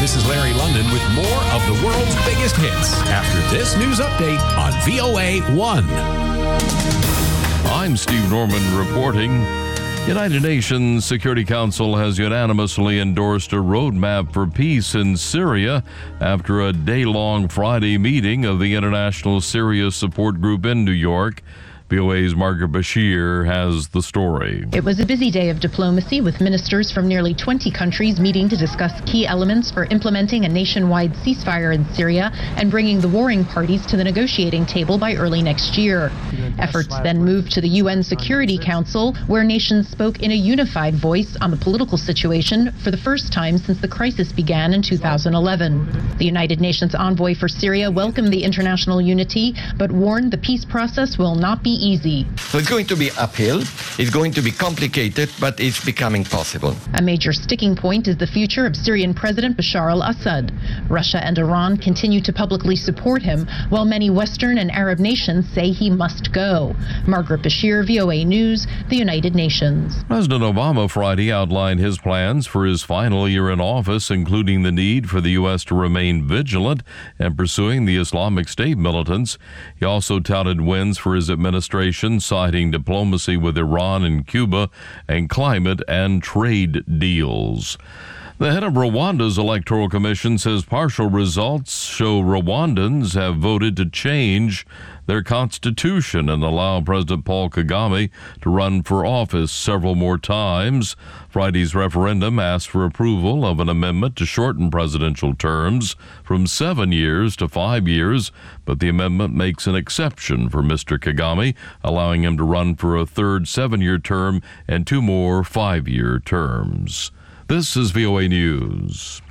This is Larry London with more of the world's biggest hits after this news update on VOA 1. I'm Steve Norman reporting. United Nations Security Council has unanimously endorsed a roadmap for peace in Syria after a day-long Friday meeting of the International Syria Support Group in New York. VOA's Margaret Bashir has the story. It was a busy day of diplomacy with ministers from nearly 20 countries meeting to discuss key elements for implementing a nationwide ceasefire in Syria and bringing the warring parties to the negotiating table by early next year. Efforts then moved to the UN Security Council, where nations spoke in a unified voice on the political situation for the first time since the crisis began in 2011. The United Nations envoy for Syria welcomed the international unity, but warned the peace process will not be easy. So it's going to be uphill, it's going to be complicated, but it's becoming possible. A major sticking point is the future of Syrian President Bashar al-Assad. Russia and Iran continue to publicly support him, while many Western and Arab nations say he must go. Margaret Bashir, VOA News, the United Nations. President Obama Friday outlined his plans for his final year in office, including the need for the U.S. to remain vigilant in pursuing the Islamic State militants. He also touted wins for his administration, citing diplomacy with Iran and Cuba and climate and trade deals. The head of Rwanda's Electoral Commission says partial results show Rwandans have voted to change their constitution and allow President Paul Kagame to run for office several more times. Friday's referendum asked for approval of an amendment to shorten presidential terms from 7 years to 5 years, but the amendment makes an exception for Mr. Kagame, allowing him to run for a third 7-year term and 2 more 5-year terms. This is VOA News.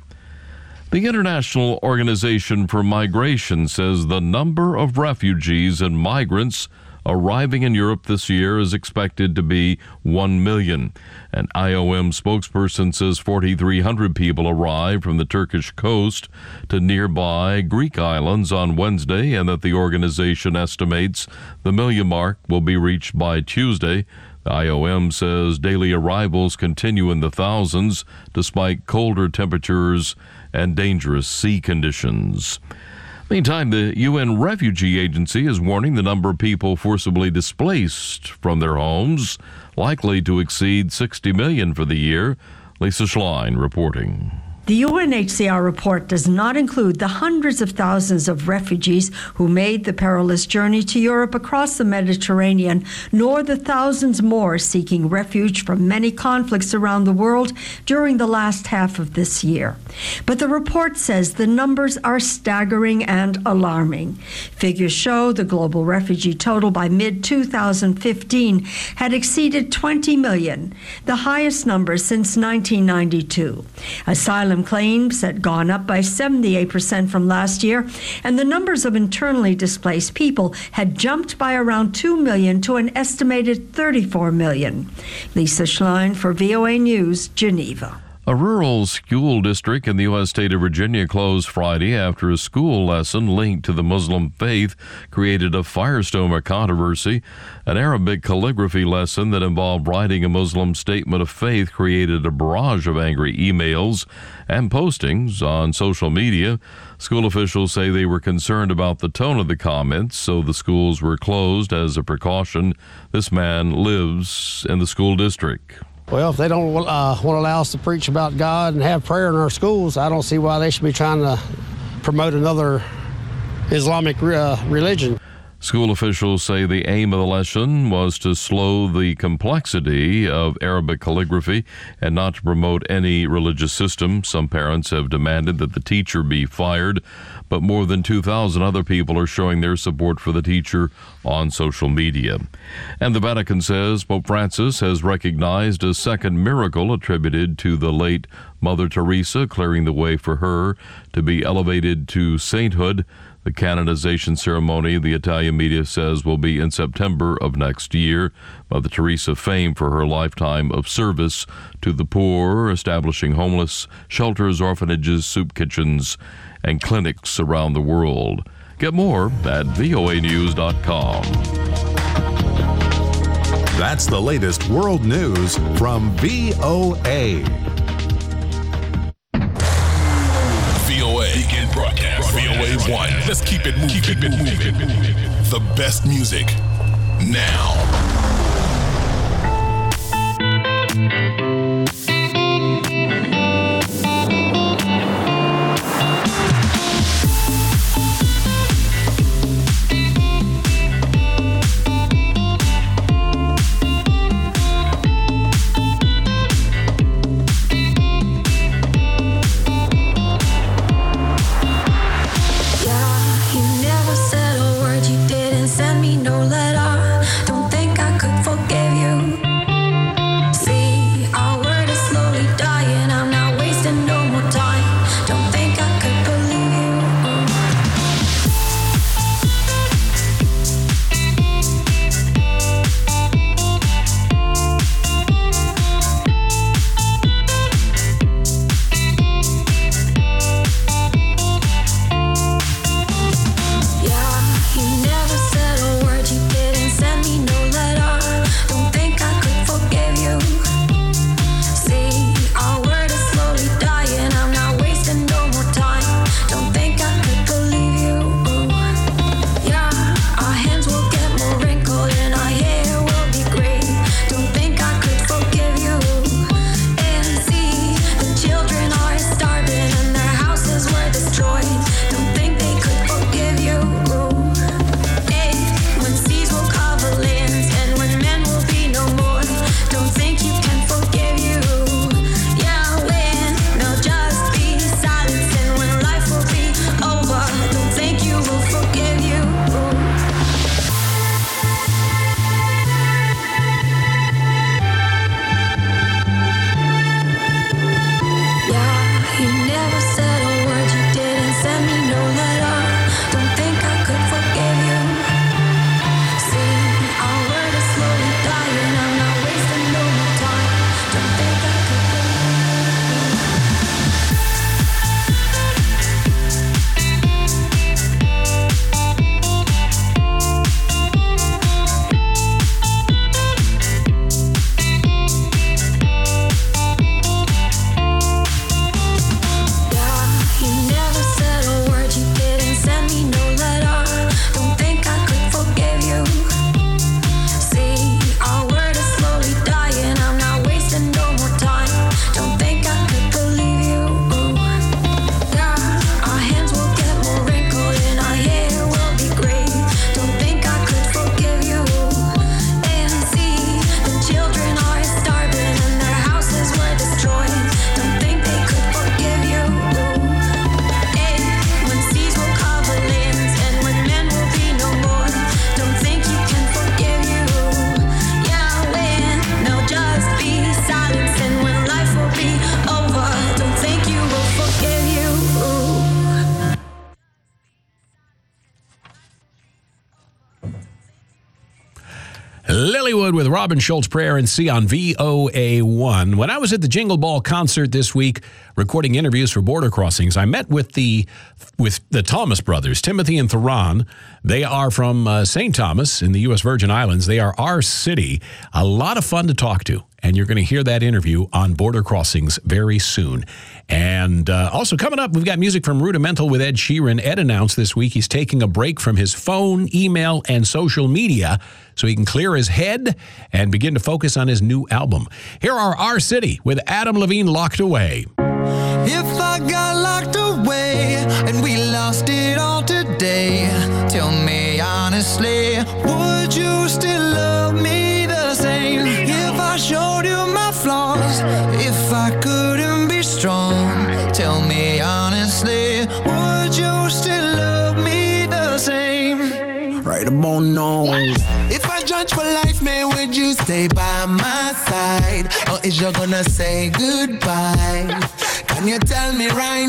The International Organization for Migration says the number of refugees and migrants arriving in Europe this year is expected to be 1 million. An IOM spokesperson says 4,300 people arrived from the Turkish coast to nearby Greek islands on Wednesday, and that the organization estimates the million mark will be reached by Tuesday. The IOM says daily arrivals continue in the thousands despite colder temperatures and dangerous sea conditions. Meantime, the UN Refugee Agency is warning the number of people forcibly displaced from their homes likely to exceed 60 million for the year. Lisa Schlein reporting. The UNHCR report does not include the hundreds of thousands of refugees who made the perilous journey to Europe across the Mediterranean, nor the thousands more seeking refuge from many conflicts around the world during the last half of this year. But the report says the numbers are staggering and alarming. Figures show the global refugee total by mid-2015 had exceeded 20 million, the highest number since 1992. Asylum claims had gone up by 78% from last year, and the numbers of internally displaced people had jumped by around 2 million to an estimated 34 million. Lisa Schlein for VOA News, Geneva. A rural school district in the U.S. state of Virginia closed Friday after a school lesson linked to the Muslim faith created a firestorm of controversy. An Arabic calligraphy lesson that involved writing a Muslim statement of faith created a barrage of angry emails and postings on social media. School officials say they were concerned about the tone of the comments, so the schools were closed as a precaution. This man lives in the school district. Well, if they don't want to allow us to preach about God and have prayer in our schools, I don't see why they should be trying to promote another Islamic religion. School officials say the aim of the lesson was to slow the complexity of Arabic calligraphy and not to promote any religious system. Some parents have demanded that the teacher be fired, but more than 2,000 other people are showing their support for the teacher on social media. And the Vatican says Pope Francis has recognized a second miracle attributed to the late Mother Teresa, clearing the way for her to be elevated to sainthood. The canonization ceremony, the Italian media says, will be in September of next year. Mother Teresa, famed for her lifetime of service to the poor, establishing homeless shelters, orphanages, soup kitchens, and clinics around the world. Get more at voanews.com. That's the latest world news from VOA. one. Let's keep it moving. Keep it moving. The best music now. Lilywood with Robin Schultz, Prayer and Sea on VOA1. When I was at the Jingle Ball concert this week, recording interviews for Border Crossings, I met with the Thomas brothers, Timothy and Theron. They are from St. Thomas in the U.S. Virgin Islands. They are our city. A lot of fun to talk to. And you're going to hear that interview on Border Crossings very soon. And also coming up, we've got music from Rudimental with Ed Sheeran. Ed announced this week he's taking a break from his phone, email, and social media so he can clear his head and begin to focus on his new album. Here are Our City with Adam Levine, Locked Away. If I got locked away and we lost it all today, tell me honestly, would you still love me the same? If I showed you my flaws, if I couldn't be strong, tell me honestly, would you still love me the same? Right about now. If I judge for life, man, would you stay by my side? Or is you gonna say goodbye? Can you tell me right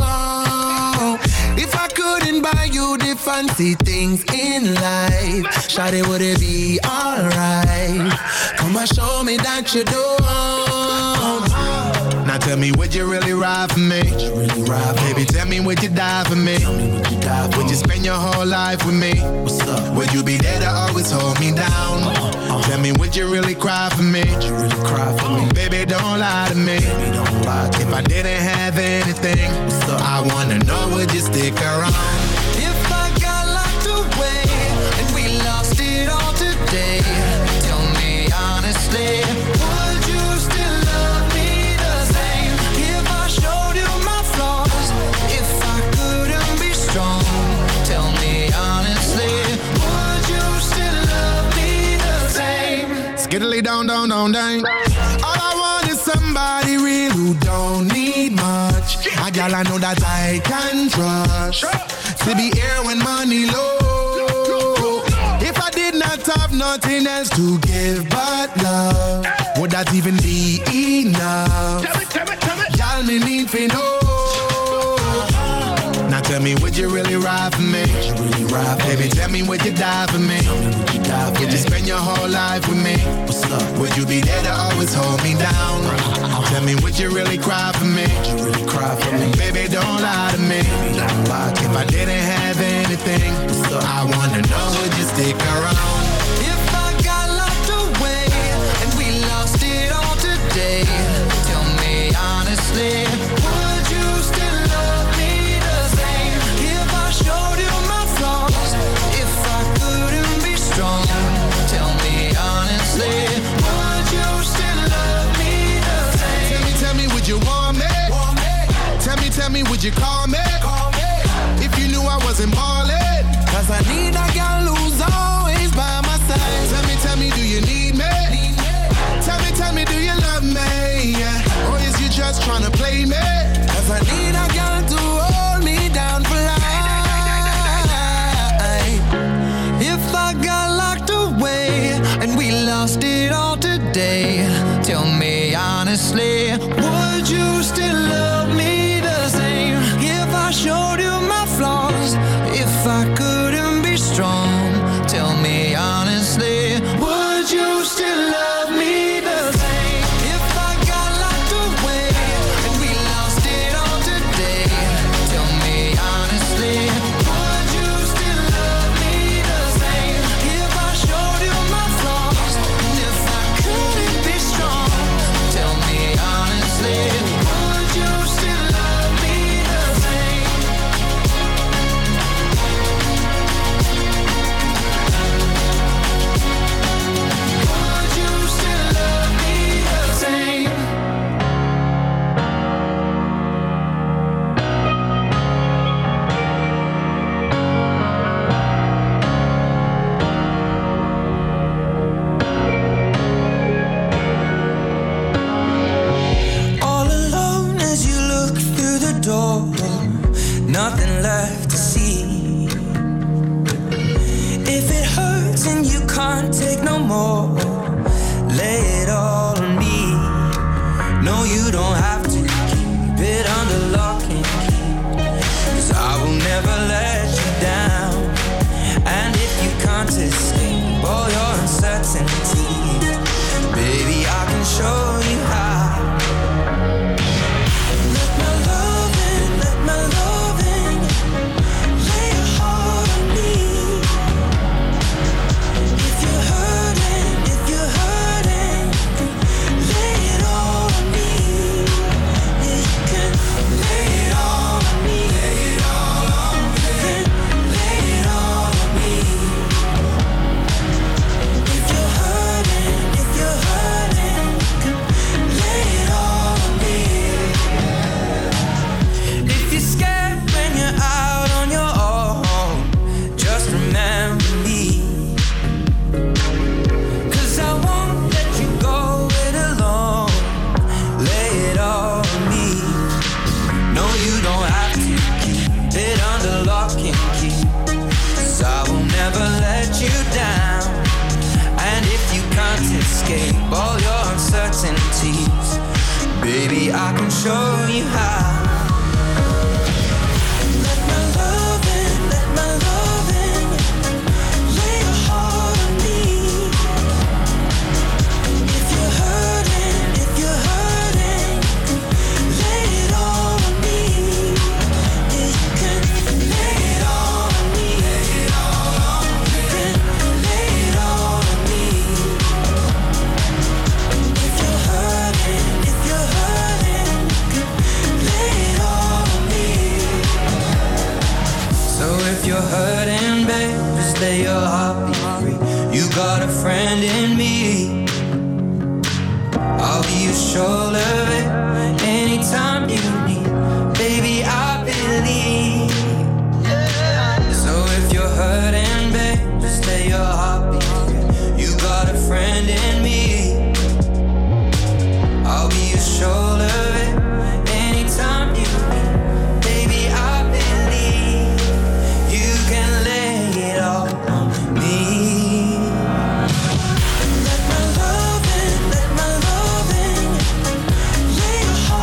now? If I couldn't buy you the fancy things in life, shawty, would it be alright? Come and show me that you don't. Now tell me, would you really ride for me? Baby, tell me, would you die for me? Would you spend your whole life with me? Would you be there to always hold me down? Tell me, would you really cry for me? Baby, don't lie to me. If I didn't have anything, I wanna know, would you stick around? away and we lost it all today. Tell me honestly, would you still love me the same if I showed you my flaws? If I couldn't be strong, tell me honestly, would you still love me the same? Skiddly down, down, down, down. All I want is somebody real who don't need much. A gal I know that I can trust. To be here when money low. If I did not have nothing else to give but love, would that even be enough? Y'all me need to know. Now tell me, would you really ride for me? Baby, tell me, would you die for me? Would you spend your whole life with me? Would you be there to always hold me down? Tell me, would you really cry for me? Baby, don't lie to me. If I didn't have anything, I wanna know, would you stick around? If I got locked away and we lost it all today, tell me honestly, would you still love me the same if I showed you my flaws? If I couldn't be strong, tell me honestly, would you still love me the same? Tell me, would you want me? Tell me, would you call me? If you knew I wasn't ballin'. Cause I need a girl who's always by my side. Tell me, do you need me? Tell me, do you love me? Or is you just tryna play me? Cause I need a girl to hold me down for life. If I got locked away and we lost it all today, tell me honestly, would you still love me the same if I showed you my flaws? If I couldn't be strong, tell me honestly, would you still love me the same? If I got locked away and we lost it all today, tell me honestly, would you still love me the same if I showed you my flaws? And if I couldn't be strong, tell me honestly, would you still love me the same? Would you still love me the same? All alone as you look through the door, nothing left to see. If it hurts and you can't take no more, lay it all on me. No, you don't have to keep it under lock and key, 'cause I will never let you down. And if you can't escape all your uncertainties, baby, I can show you how. Let my loving lay your heart on me. If you're hurting, lay it all on me. Yeah, you can lay it all on me. Lay it all on me. Lay it all on me. If you're hurting, lay it all on me. If you're scared when you're out on your own, just remember me. 'Cause I won't let you go it alone. Lay it all on me. No, you don't have to keep it under lock and key, 'cause I will never let you down. And if you can't escape all your uncertainties, baby, I can show you how. Let my loving lay your heart on me. If you're hurting, lay it all on me. Yeah, you can lay it all on me. Lay it all on me. Lay it all on me. If you're hurting, lay it all on me. So if you're hurting, babe, just let your heart be free. You got a friend in me. I'll be your shoulder anytime you need. Baby, I believe. So if you're hurting, babe, just let your heart be free. You got a friend in me. I'll be your shoulder anytime you need. Baby, I believe you can lay it all on me. Let my loving lay your heart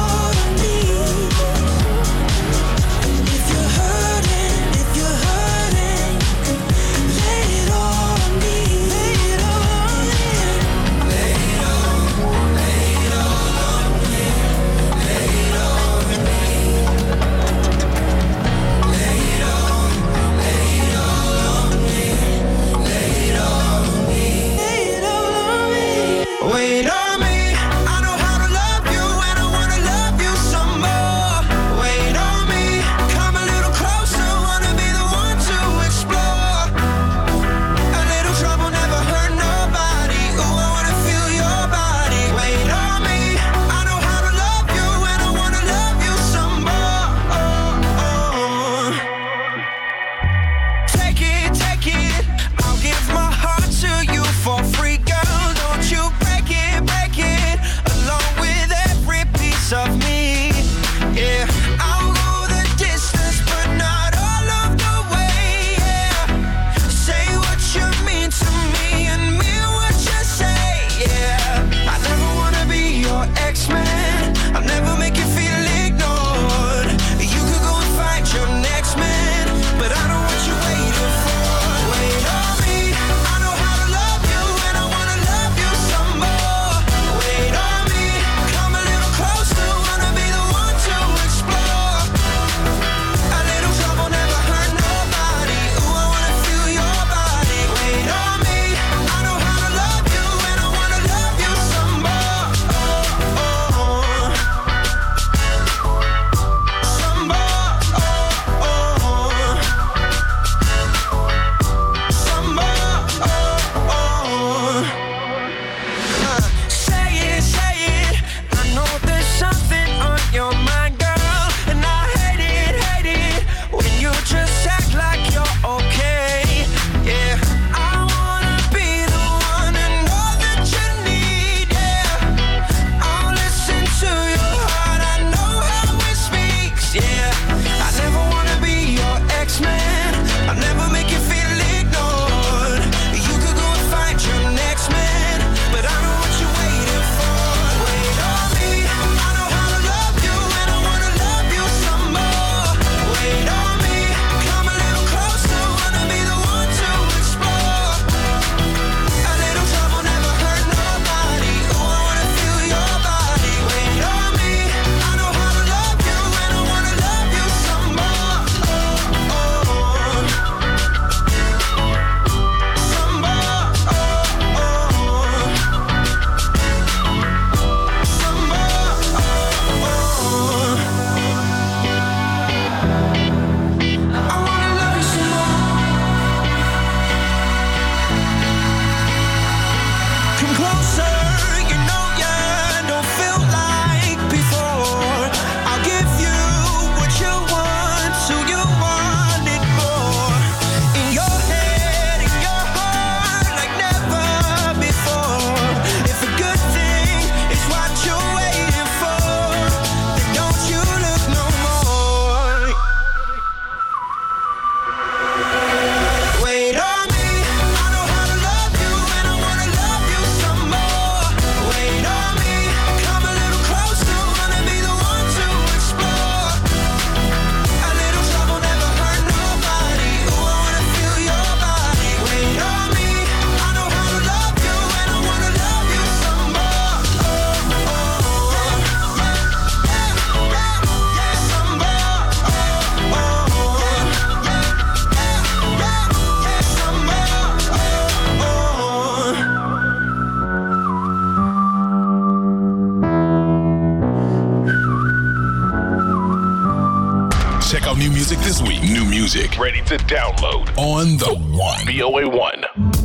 Check out new music this week. New music ready to download on The One. VOA1.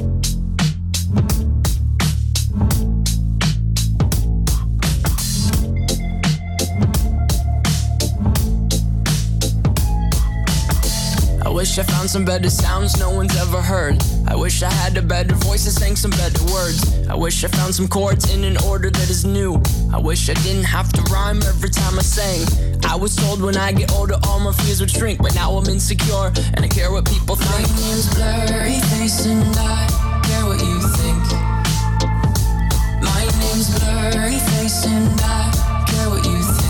I wish I found some better sounds no one's ever heard. I wish I had a better voice and sang some better words. I wish I found some chords in an order that is new. I wish I didn't have to rhyme every time I sang. I was told when I get older all my fears would shrink, but now I'm insecure and I care what people think. My name's Blurry Face and I care what you think. My name's Blurry Face and I care what you think.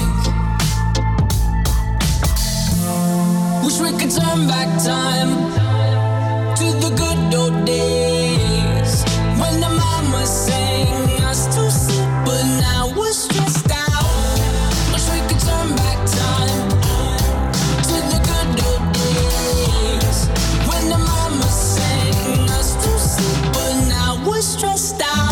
Wish we could turn back time to the good old days when the mama sang us to sleep, but now we're stressed out. Wish we could turn back time to the good old days when the mama sang us to sleep, but now we're stressed out.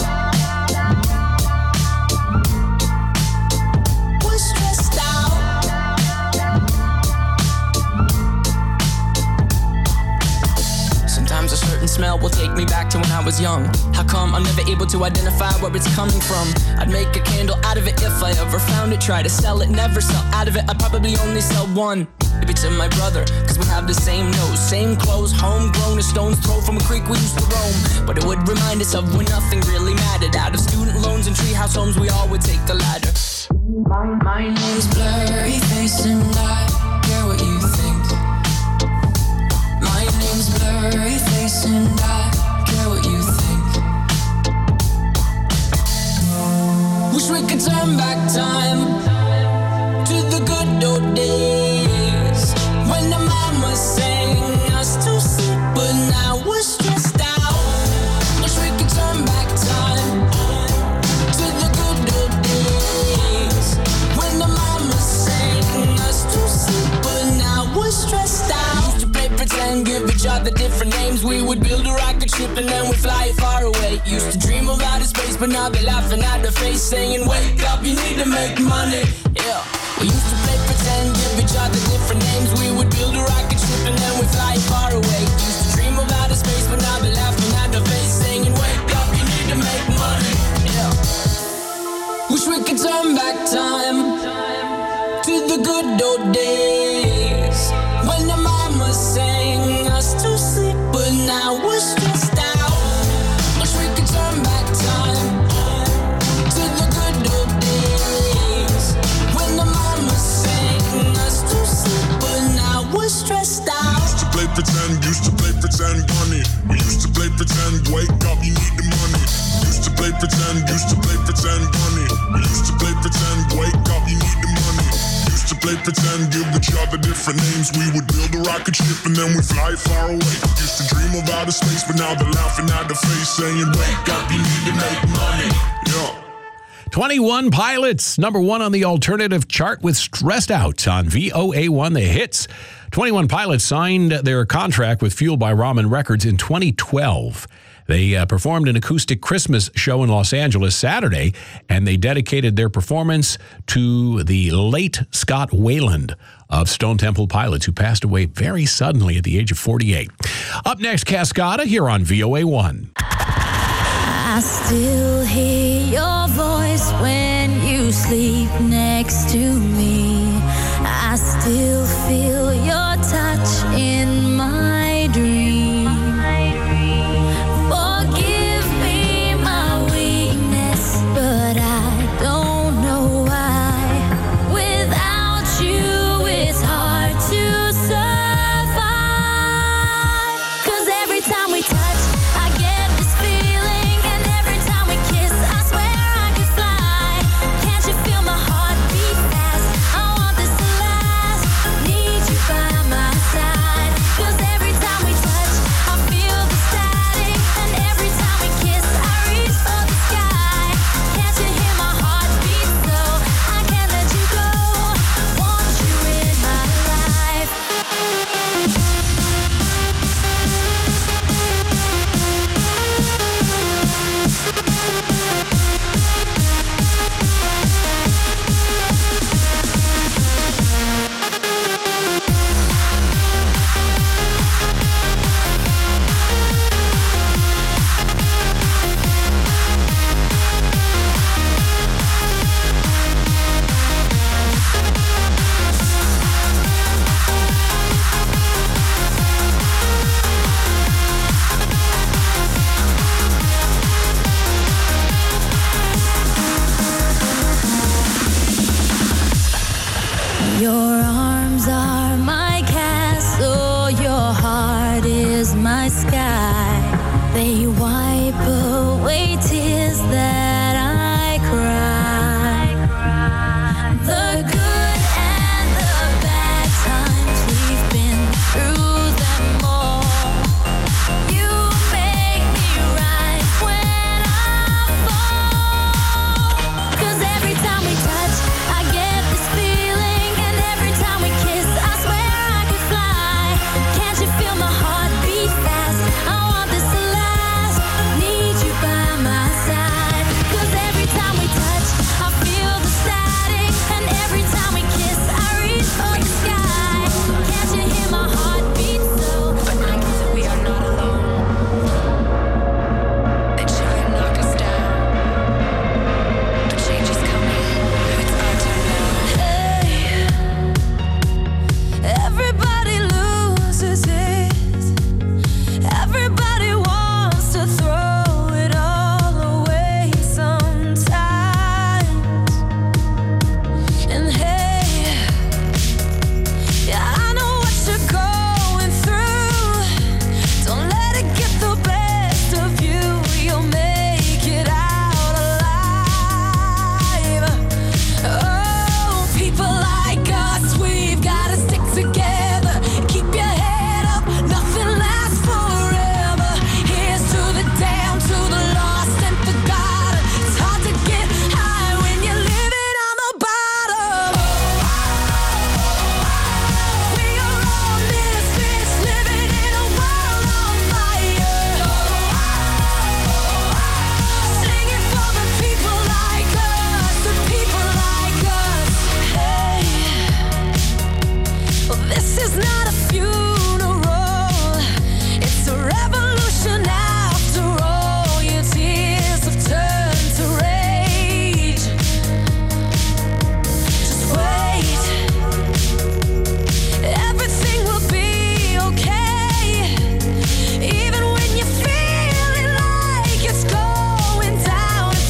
A certain smell will take me back to when I was young. How come I'm never able to identify where it's coming from? I'd make a candle out of it if I ever found it. Try to sell it, never sell out of it. I'd probably only sell one. Maybe to my brother, cause we have the same nose, same clothes, homegrown, a stone's throw from a creek we used to roam. But it would remind us of when nothing really mattered. Out of student loans and treehouse homes, we all would take the ladder. My name's Blurry Face and I care what you think. My name's Blurry Face and I care what you think. Wish we could turn back time to the good old days when the mama sang us to sleep, but now we're stressed out. Wish we could turn back time to the good old days when the mama sang us to sleep, but now we're stressed out. Pretend, give each other different names. We would build a rocket ship and then we'd fly it far away. Used to dream of outer space, but now they're laughing at the face, saying, wake up, you need to make money. Yeah. We used to play pretend, give each other different names. We would build a rocket ship and then we'd fly it far away. Used to dream of outer space, but now they're laughing at the face, saying, wake up, you need to make money. Yeah. Wish we could turn back time to the good old days when the mama sang us to sleep, but now we're stressed out. Wish we could turn back time to the good old days when the mama sang us to sleep, but now we're stressed out. Used to play pretend, bunny. We used to play pretend, wake up, you need the money. Used to play pretend, bunny. We used to play pretend, wake up, you need the money. Used to play pretend, give each other different names. We would build a rocket ship and then we'd fly far away. Used to dream of outer space, but now they're laughing at the face, saying, wake up, you need to make money. Yeah. 21 Pilots, number one on the alternative chart with Stressed Out on VOA1 The Hits. 21 Pilots signed their contract with Fueled by Ramen Records in 2012. They performed an acoustic Christmas show in Los Angeles Saturday, and they dedicated their performance to the late Scott Weiland of Stone Temple Pilots, who passed away very suddenly at the age of 48. Up next, Cascada here on VOA1. I still hear your voice when you sleep next to me. I still feel your touch in my dream. Forgive me my weakness, but I don't know why. Without you, it's hard to survive. 'Cause every time we touch, I get this feeling, and every time we kiss, I swear I could fly. Can't you feel my heart beat fast? I want this to last. Need you by my side. 'Cause every arms are my castle, your heart is my sky. They wipe away tears that I cry. The good and the bad times, we've been through them all. You make me rise when I fall. 'Cause every time we touch, I get this feeling, and every time we kiss, I swear I could fly. Can't you feel my heart beat fast? I want this to last. Need you by my side. 'Cause every time we touch, I feel the static, and every time we kiss, I reach for the sky. Can't you hear my heart beat so? But I know that we are not alone. They try and knock us down, but change is coming. It's our turn now. Hey, everybody loses it. Everybody wants to throw it all away sometimes. And hey, yeah, I know what you're going through. Don't let it get the best of you. You'll make it out alive. Oh, people like us, we've gotta stick together. Keep your head up, nothing lasts forever. Here's to the down, to the lost and forgotten. It's hard to get high when you're living on the bottom. We are all misfits living in a world on fire. Singing for the people like us, the people like us. Hey, well, this is not a funeral, it's a revolution after all. Your tears have turned to rage. Just wait, everything will be okay. Even when you're feeling like it's going down in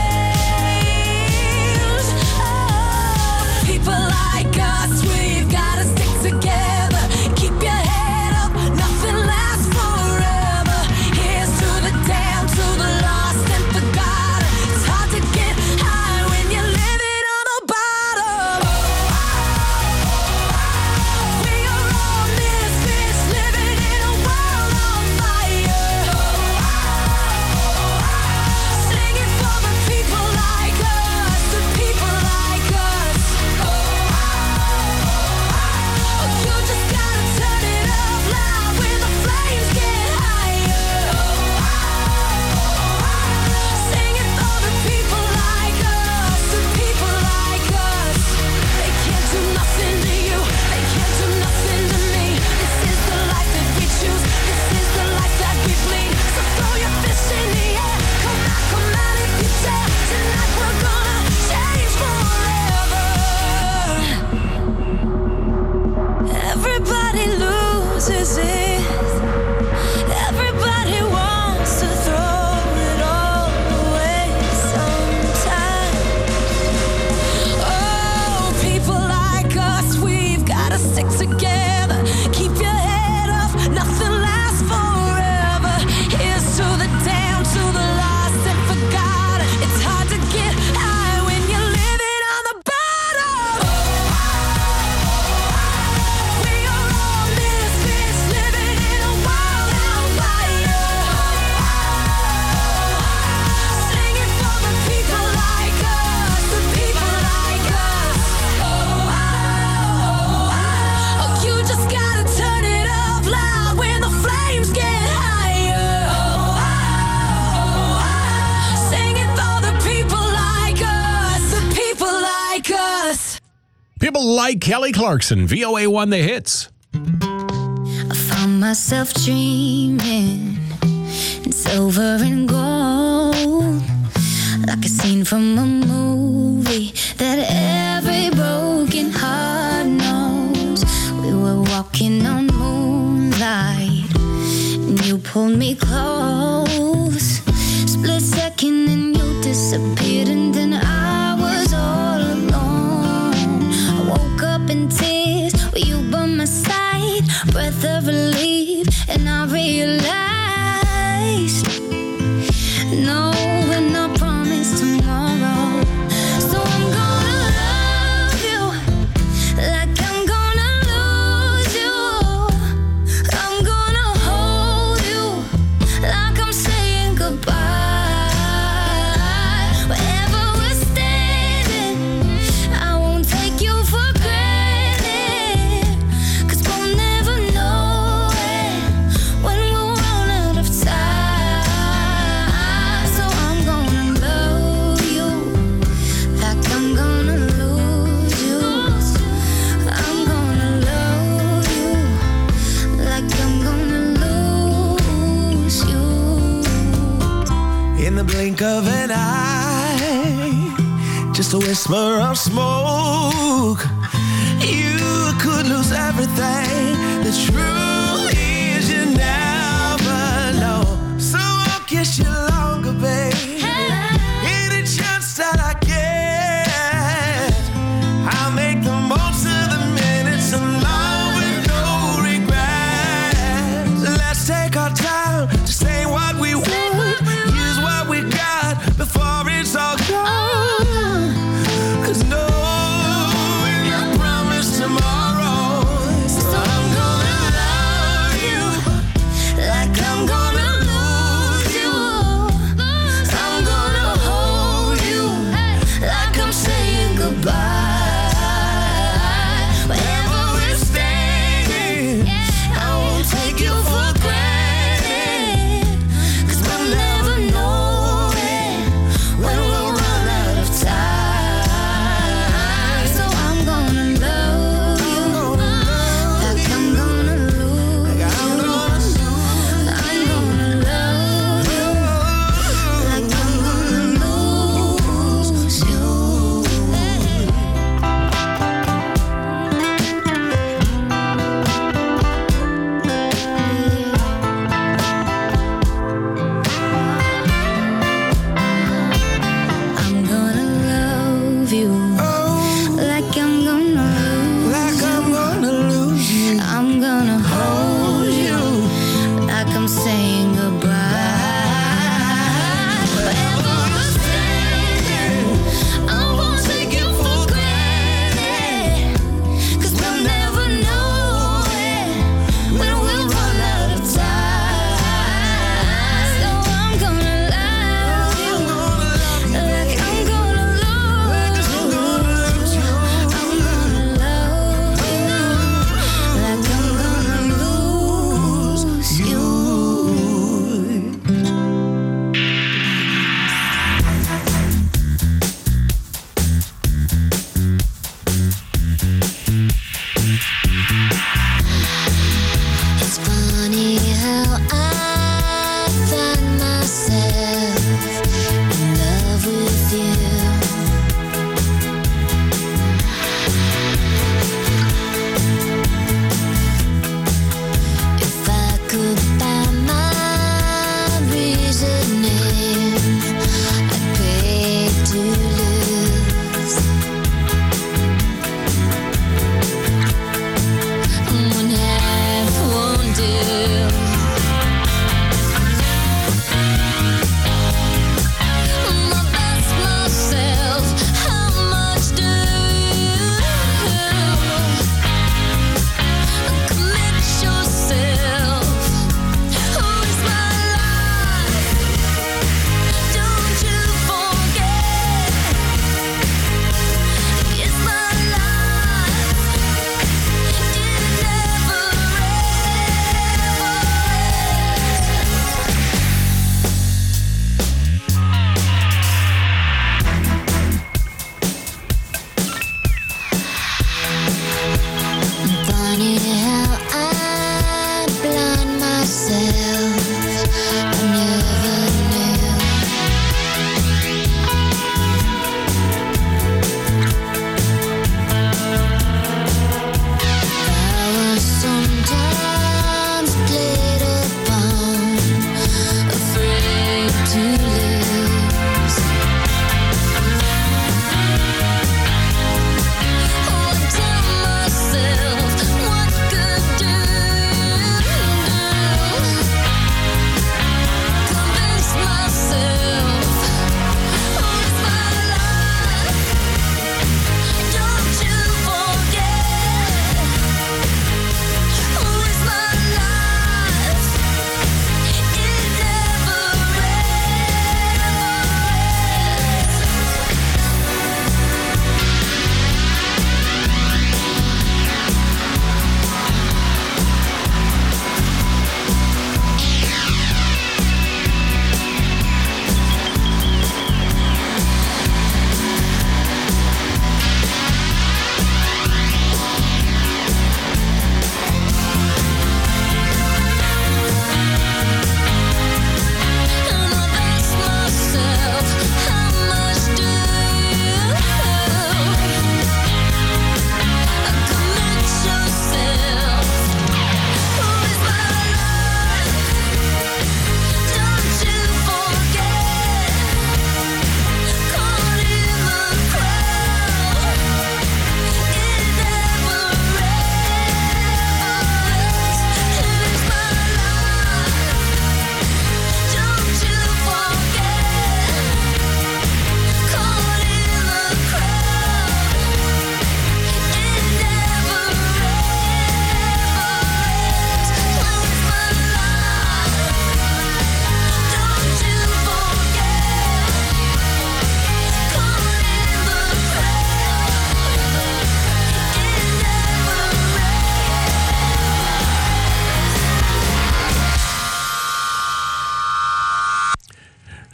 flames. Oh, people like us, we've gotta stick together. Keep your head up, nothing lasts forever. Here's to the down, to the lost and forgotten. It's hard to get high when you're living on the bottom. We are all misfits living in a world on fire. Singing for the people like us, the people like us. Oh, you just gotta turn it up loud when the flames get higher. Singing for the people like us, the people like us. They can't do nothing to you, they can't do nothing to me. This is the life that we choose, this is the life that we bleed. So throw your fist in the air, come out if you dare. Tonight we're gonna change forever. Everybody loses it. Everybody wants to throw it all away sometimes. Oh, people like us, we've gotta stick together. Keep your head up, nothing lasts forever. Here's to the down, to the lost and forgotten. It's hard to get high when you're living on the bottom. We are all misfits living in a world on fire. Singing for the people like us, the people like us. Oh, you just gotta turn it up loud when the flames get higher. Singing for the people like us, the people like us. People like Kelly Clarkson, VOA1 The Hits. I found myself dreaming in silver and gold, like a scene from a movie that every broken heart knows. We were walking on moonlight, and you pulled me close. Split second and you disappeared, and then I was all alone. I woke up in tears. Were you breath of relief, and I realized, no, we're not promised tomorrow. So I'm gonna love you like I'm gonna lose you. I'm gonna hold you like I'm saying goodbye. Wherever we're standing, I won't take you for granted, 'cause we'll never know it when we'll run out of time. So I'm gonna love you like I'm gonna lose you. I'm gonna love you like I'm gonna lose you. In the blink of an eye, just a whisper of smoke, you could lose everything. The truth is you never know. So I'll kiss you longer, babe. Any chance that I get, I'll make the most of the minutes alone with no regrets. Let's take our time to say what we want, use what we got before it's all gone. 'Cause no, we're not promised tomorrow. So I'm gonna love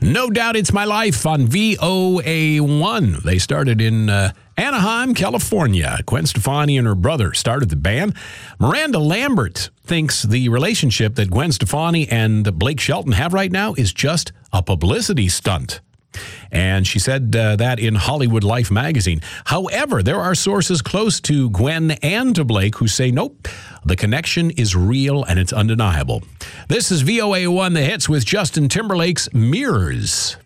No Doubt It's My Life on VOA1. They started in Anaheim, California. Gwen Stefani and her brother started the band. Miranda Lambert thinks the relationship that Gwen Stefani and Blake Shelton have right now is just a publicity stunt. And she said that in Hollywood Life magazine. However, there are sources close to Gwen and to Blake who say, nope, the connection is real and it's undeniable. This is VOA1 The Hits with Justin Timberlake's Mirrors.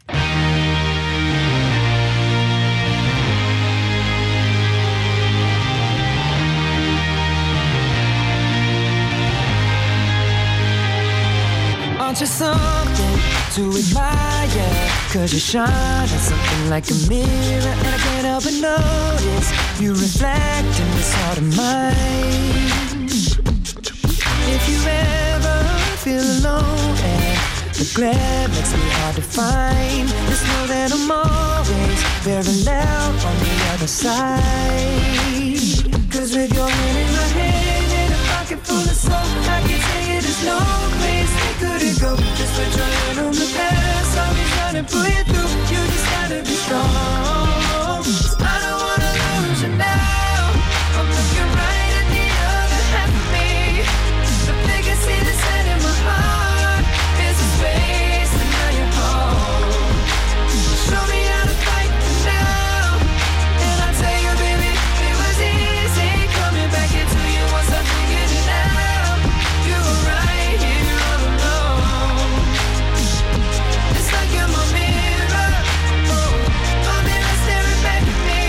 Aren't you something to admire? 'Cause you shine at something like a mirror, and I can't help but notice you reflect in this heart of mine. If you ever feel alone and the glare makes me hard to find, just know that I'm always very loud on the other side. 'Cause with your hand in my hand and a pocket full of soap, I can tell you there's no place we couldn't go. Just put your hand on the past, I'll be trying to pull you through. You just gotta be strong. I don't wanna lose you now. I'm looking right at the other half of me. The thing I see that's set in my heart is a space, and now you're home. Show me how to fight for now, and I'll tell you, baby, it was easy coming back into you once I figured it out. You were right here all alone. It's like you're my mirror, my mirror staring back at me.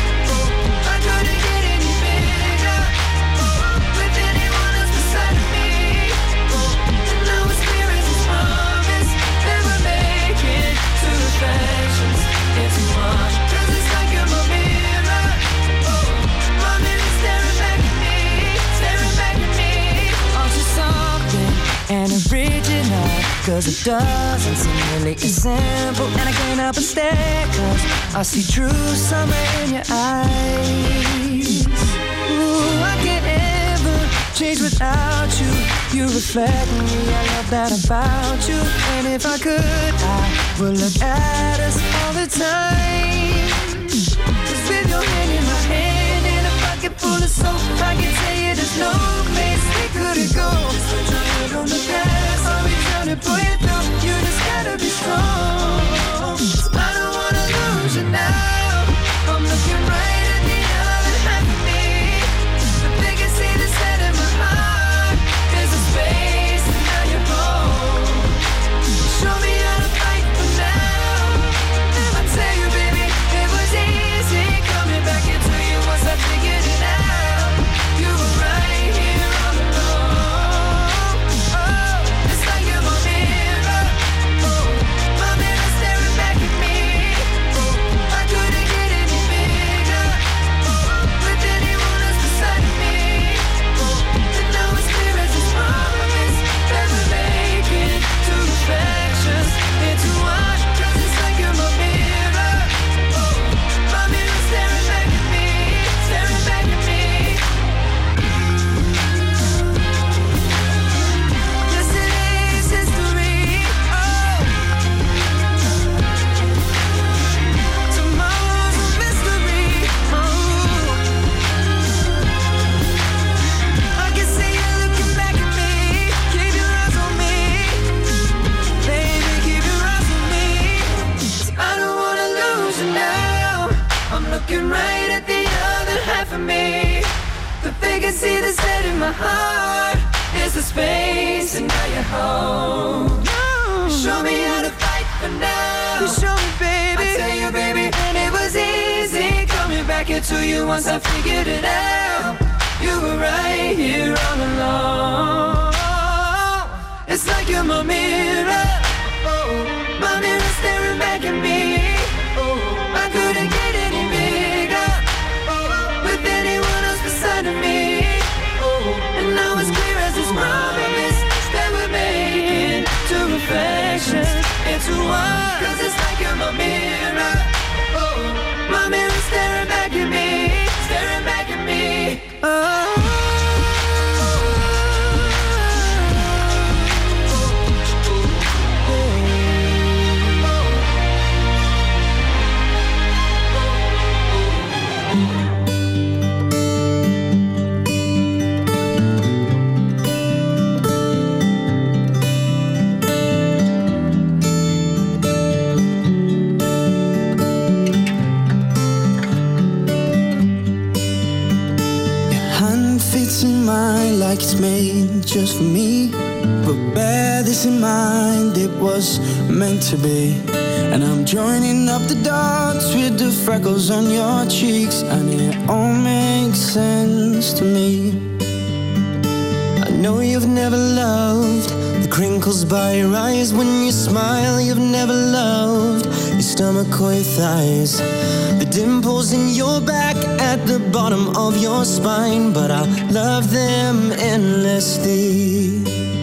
I couldn't get any bigger with anyone else beside of me. And now it's clear as this promise that we're making two reflections into one. 'Cause it's like you're my mirror, my mirror staring back at me, staring back at me. Aren't you something and original? 'Cause it doesn't seem really as simple, and I can't help but stare, 'cause I see true summer in your eyes. Ooh, I can't ever change without you. You reflect me, I love that about you. And if I could, I would look at us all the time. 'Cause with your hand in my hand and a pocket full of soap, I can tell you there's no place we couldn't go. Just put your hand on the past, I'll be trying to pull you through. You just gotta be strong. I don't wanna lose you now. I'm looking right at the other half of me. The thing I see that's set in my heart is a space, and now you're home. Show me how to fight for now, and I'll tell you, baby, it was easy coming back into you once I figured it out. You were right here all alone. Oh, it's like you're my mirror, my mirror staring back at me. I couldn't get any bigger with anyone else beside of me. And now it's clear as this promise that we're making two reflections into one. 'Cause it's like you're my mirror, my mirror staring back at me, staring back at me. Yes, it is history. Tomorrow's a mystery. I can see you looking back at me. Keep your eyes on me, baby, keep your eyes on me. 'Cause I don't wanna lose you now. I'm looking right at the other half of me. The thing I see that's set in my heart is the space, and now you're home. Show me how to fight for now. Show me, baby. I tell you, baby, and it was easy coming back into you once I figured it out. You were right here all along. It's like you're my mirror, my mirror staring back at me. I couldn't get any bigger with anyone else beside of me. And now it's clear as this promise that we're making two reflections into one. 'Cause it's like you're my mirror, my mirror staring back at me, staring back at me. Oh. mind like it's made just for me. But bear this in mind, it was meant to be. And I'm joining up the dots with the freckles on your cheeks, and it all makes sense to me. I know you've never loved the crinkles by your eyes when you smile. You've never loved your stomach or your thighs, the dimples in your back at the bottom of your spine. But I love them endlessly.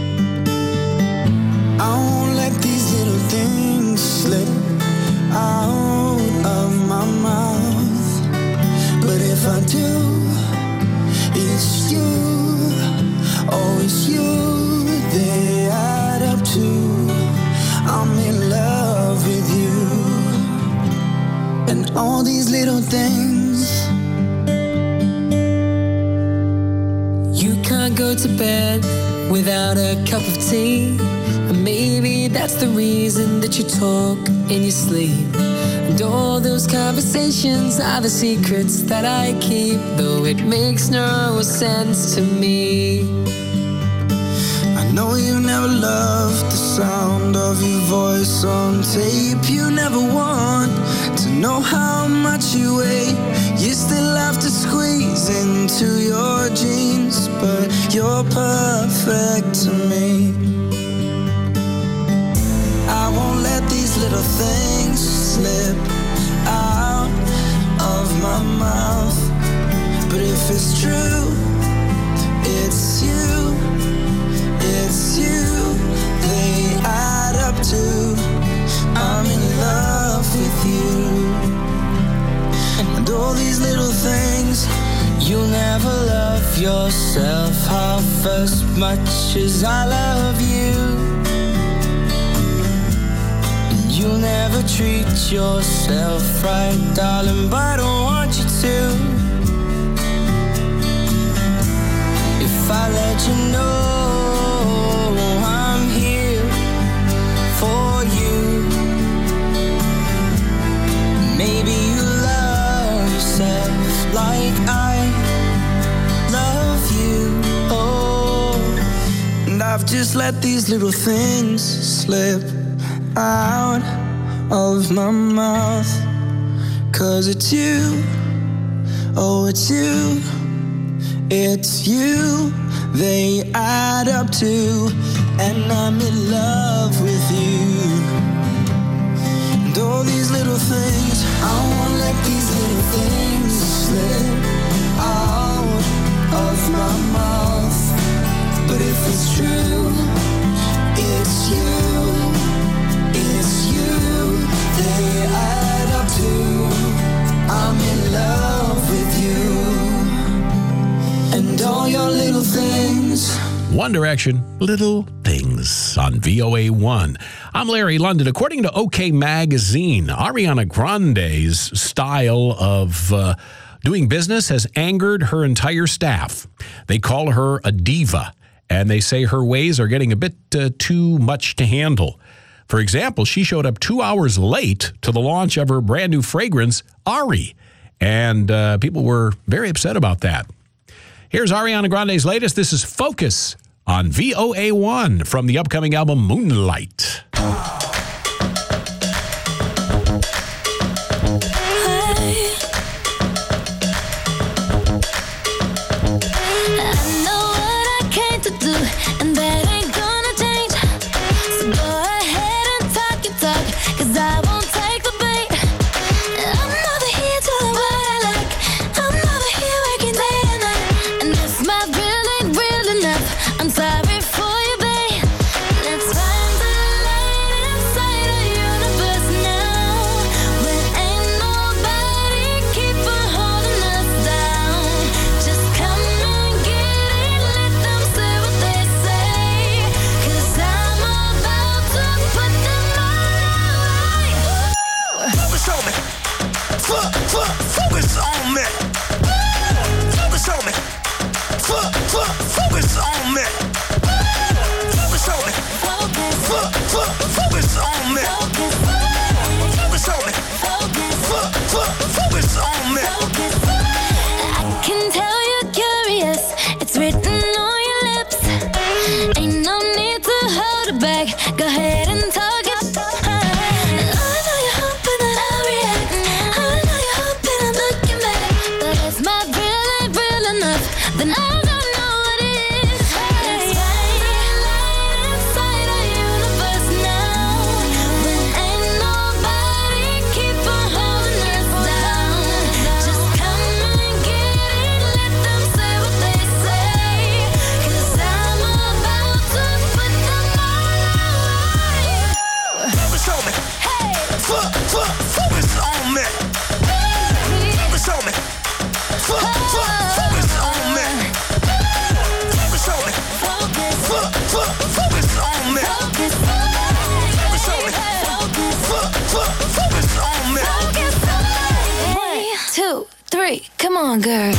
I won't let these little things slip out of my mouth. But if I do, it's you. Oh, it's you they add up to. I'm in love with you. And all these little things. You can't go to bed without a cup of tea. And maybe that's the reason that you talk in your sleep. And all those conversations are the secrets that I keep, though it makes no sense to me. I know you never loved the sound of your voice on tape. You never want to know how much you weigh. You still have to squeeze into your jeans, but you're perfect to me. I won't let these little things slip out of my mouth. But if it's true, it's you. It's you they add up to. I'm in love with you. And all these little things. You'll never love yourself half as much as I love you. You'll never treat yourself right, darling, but I don't want you to. If I let you know I'm here for you, maybe you love yourself like I love you. Oh, and I've just let these little things slip out of my mouth. 'Cause it's you, oh it's you, it's you they add up to. And I'm in love with you. And all these little things, I won't let these little things slip out of my mouth. But if it's true, it's you. It's you they add up to. I'm in love with you. And all your little things. One Direction, Little Things on VOA1. I'm Larry London. According to OK Magazine, Ariana Grande's style of doing business has angered her entire staff. They call her a diva, and they say her ways are getting a bit too much to handle. For example, she showed up 2 hours late to the launch of her brand new fragrance, Ari, and people were very upset about that. Here's Ariana Grande's latest. This is Focus on VOA1 from the upcoming album Moonlight. Focus on me. Focus on me. Focus on me. 3, come on, girls.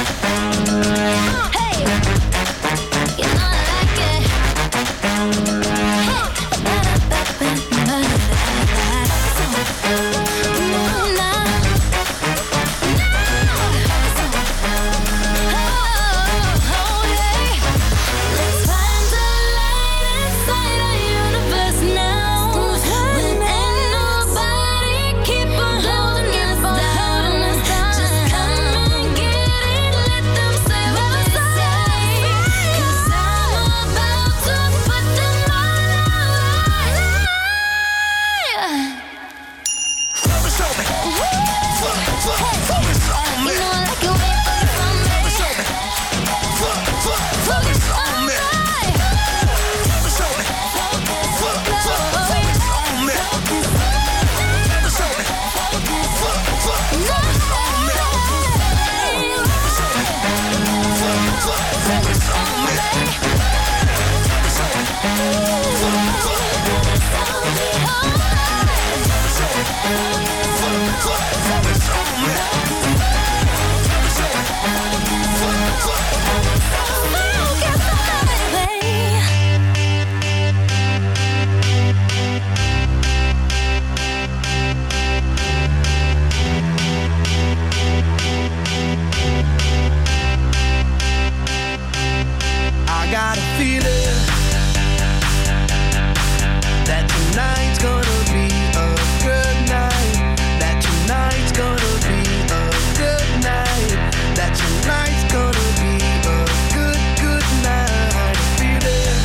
Hey, you know I like it. Let's find the light inside our universe now. When ain't nobody keep on holding us down. Just come and get it, let them say what they say. 'Cause I'm about to put them all out. Focus on me. Focus on me. You know I like it when you focus on me. Focus on me. Focus on me. Focus on me. Focus on me. Focus on me. I got a feeling that tonight's gonna be a good night. That tonight's gonna be a good night. That tonight's gonna be a good night. A feeling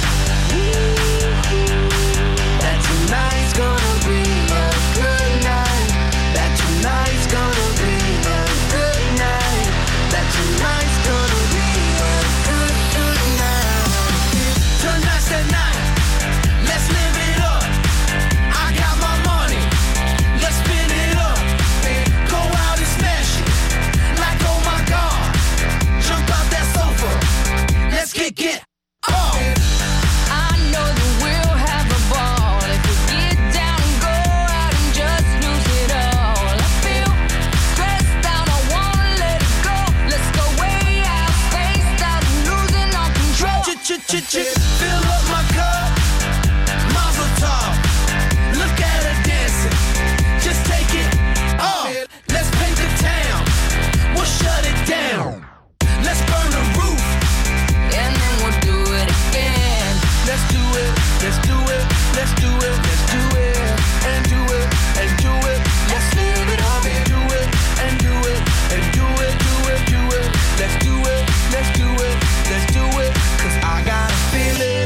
that tonight's gonna be a good night. That tonight's gonna be a good night. That tonight's gonna be a good night. Tonight's the night. Let's live it up. I got my money. Let's spin it up. Go out and smash it. Like, oh my God. Jump out that sofa. Let's get up. I know that we'll have a ball if we get down and go out and just lose it all. I feel stressed out, I wanna let it go. Let's go way out, spaced out, losing all control. Fill up my cup. Mazel tov. Look at her dancing. Just take it off. Let's paint the town. We'll shut it down. Let's burn the roof. And then we'll do it again. Let's do it. Let's do it. Let's do it. Let's do it. And do it. And do it. Let's live it up and do it. And do it. And do it. Do it. Do it. Let's do it. Let's do it. Let's do it. 'Cause I got a feeling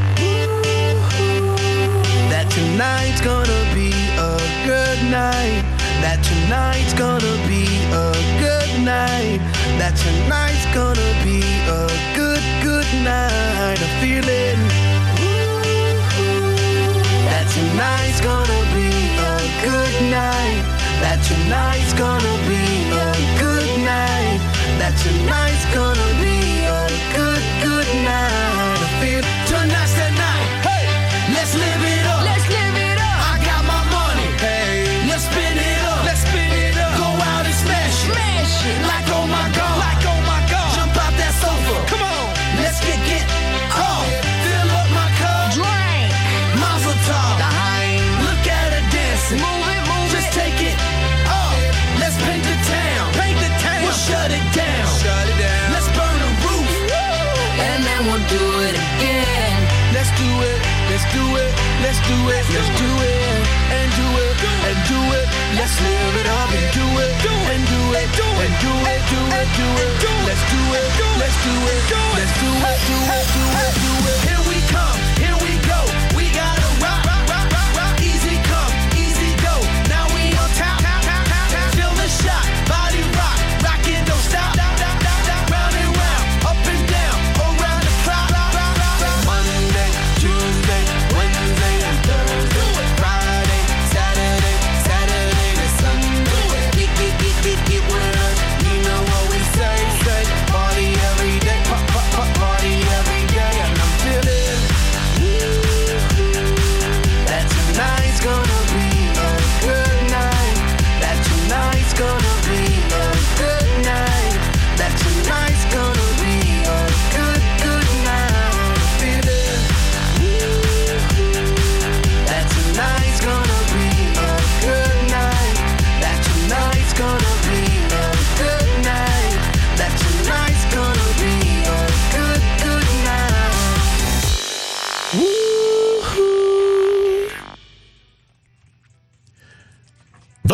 that tonight's gonna be a good night. That tonight's gonna be a good night. That tonight's gonna be a good night. A feeling that tonight's gonna be a good night. That tonight's gonna be a good night. That tonight's gonna be a good night. I feel tonight's the night. Hey, let's live it up. Let's live it up. I got my money. Hey, let's spin it up. Let's spin it up. Go out and smash it. Smash it. Like oh my God. Like oh my God. Jump out that sofa. Come on. Let's get up. Fill up my cup. Drink. Mazel tov. Look at her dancing. Move it. Just take it up. Let's paint the town. We'll shut it down. Let's burn the roof. And then we'll do it again. Let's do it. Let's do it. Let's do it. Let's do it. And do it. And do it. Let's live it up and do it. And do it. And do it. Do it. Do it. Let's do it. Let's do it. Let's do it. Do it. Do it. Do it. Here we come. Here we go. We gotta rock. Easy come. Easy go. Now we on top. Feel the shot. Body rock. Rockin', don't stop. Round and round. Up and down. Around the clock. Monday, Tuesday, Wednesday, and Thursday. Friday, Saturday to Sunday. Get with us. You know what we say. Party every day. Party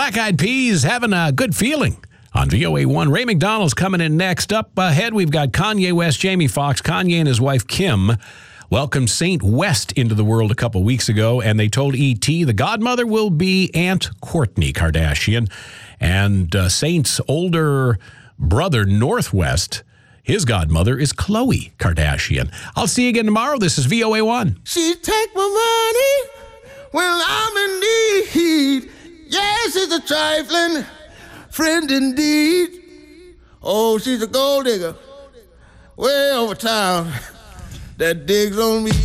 Black Eyed Peas having a good feeling on VOA1. Ray McDonald's coming in next. Up ahead, we've got Kanye West, Jamie Foxx. Kanye and his wife, Kim, welcomed Saint West into the world a couple weeks ago, and they told E.T. the godmother will be Aunt Kourtney Kardashian. And Saint's older brother, Northwest, his godmother is Khloe Kardashian. I'll see you again tomorrow. This is VOA1. She take my money when I'm in need. Yes, it's a trifling friend indeed. Oh, she's a gold digger way over town that digs on me.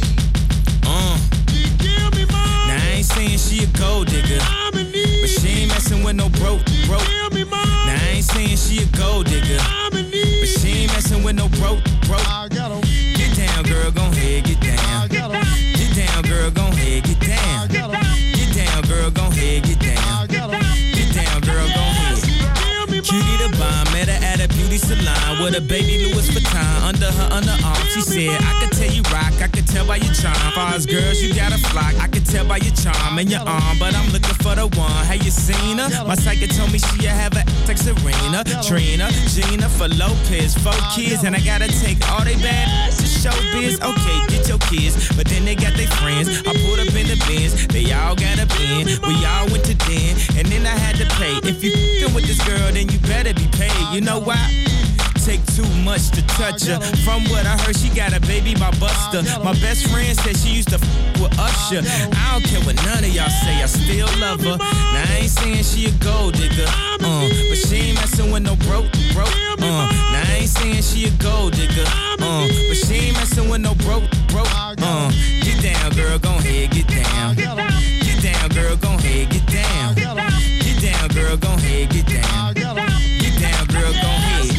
Now I ain't saying she a gold digger, but she ain't messing with no broke. Now I ain't saying she a gold digger, but she ain't messing with no broke. Get down, girl, gon' head, get down. Get down, girl, gon' head, get down. Get down, girl, gon' head, get down. Get down, girl, gon' head. Cutie the bomb, met her at a beauty salon with a baby Louis Vuitton under her underarm. She said, I could tell you rock, I could tell by your charm. Far as girls, you got a flock. I could tell by your charm and your arm, but I'm looking for the one. Have you seen her? My psychic told me she have a like Serena, Trina, Gina for Lopez, 4 kids, and I gotta take all they bad to show biz. Okay, get your kids, but then they got their friends. I pulled up in the Benz, they all got a bin. We all went to den, and then I had to pay. If you f***ing with this girl, then you better be paid. You know why? Take too much to touch her. From what I heard, she got a baby by Buster. My best friend said she used to f*** with Usher. I don't care what none of y'all say, I still love her. Now I ain't saying she a gold digger, but she ain't messing with no broke. Now I ain't saying she a gold digger, but she ain't messing with no broke. Get down, girl, gon' head, get down. Get down, girl, gon' head, get down. Get down, girl, gon' head, get down. Get down, girl, gon' head.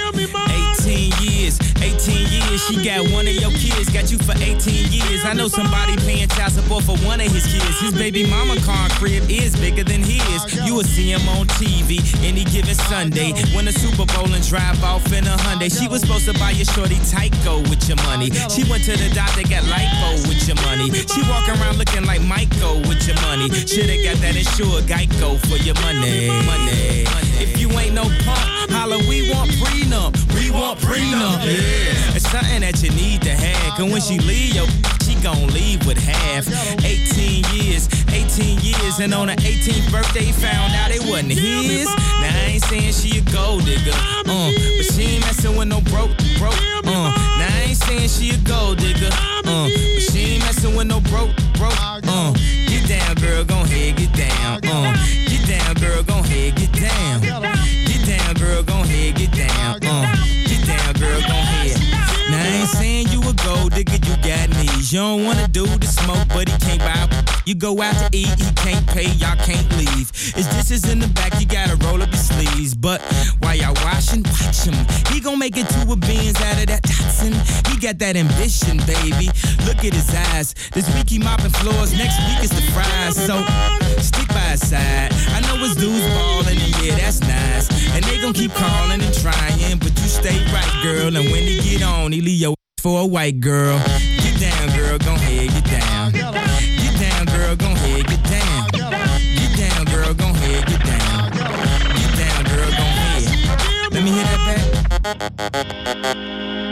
18 years, she got one of your kids, got you for 18 years. I know somebody paying child support for one of his kids. His baby mama car crib is bigger than his. You will see him on TV any given Sunday. Win a Super Bowl and drive off in a Hyundai. She was supposed to buy your shorty Tyco with your money. She went to the doctor, got lipo with your money. She walking around looking like Michael with your money. Shoulda got that insured Geico for your money. If you ain't no punk, holla, we want prenup. We want prenup, yeah. It's something that you need to have, cause when she leave, she gon' leave with half. 18 years, and on her 18th birthday, found out it wasn't his. Now I ain't saying she a gold digger, but she ain't messing with no broke. Now I ain't saying she a gold digger, but she ain't messing with no broke. Get down, girl, gon' head, get down. Get down, girl, gon' head, get down. Get down, girl, gon' head, get down. Get down, girl, gon' head. Now I ain't saying you a gold digger, you got knees. You don't wanna do the smoke, but he can't buy. You go out to eat, he can't pay, y'all can't leave. His dishes in the back, you gotta roll up your sleeves. But while y'all washing, watch him. He gon' make it to a beans out of that Datsun. He got that ambition, baby. Look at his eyes. This week he mopping floors, next week is the fries. So stick by his side. I know his dudes ballin', and yeah, that's nice. And they gon' keep calling and trying, but you stay right, girl. And when he get on, he leave your for a white girl. Get down, girl, gon' head, get down. Get down, girl, gon' head, get down. Get down, girl, gon' head, get down. Get down, girl, gon' head. Let me hear that back.